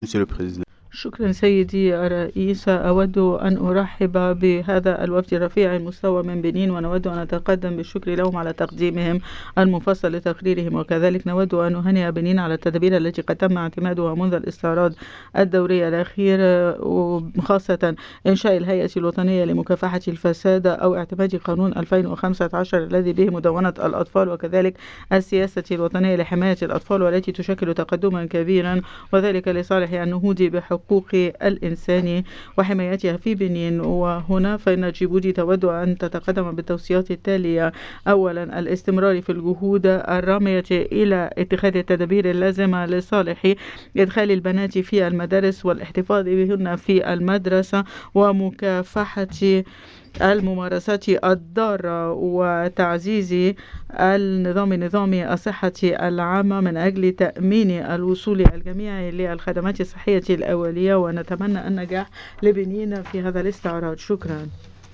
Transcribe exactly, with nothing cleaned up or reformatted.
Monsieur le Président. شكرا سيدي الرئيس. أود أن أرحب بهذا الوفد رفيع المستوى من بنين، ونود أن أتقدم بالشكر لهم على تقديمهم المفصل لتقريرهم، وكذلك نود أن نهنئ بنين على التدابير التي قد تم اعتمادها منذ الاستعراض الدوري الأخير، وخاصة إنشاء الهيئة الوطنية لمكافحة الفساد أو اعتماد قانون ألفين وخمسة عشر الذي به مدونة الأطفال، وكذلك السياسة الوطنية لحماية الأطفال والتي تشكل تقدما كبيرا، وذلك لصالح النهوض بحقوق الإنسان وحمايتها في بنين. وهنا فإن جيبوتي تود أن تتقدم بالتوصيات التالية: أولا، الاستمرار في الجهود الرامية إلى اتخاذ التدابير اللازمة لصالح إدخال البنات في المدارس والاحتفاظ بهن في المدرسة ومكافحة الممارسات الضارة وتعزيز النظام النظامي الصحة العامة من أجل تأمين الوصول الجميع للخدمات الصحية الأولية. ونتمنى النجاح لبنين في هذا الاستعراض. شكرا.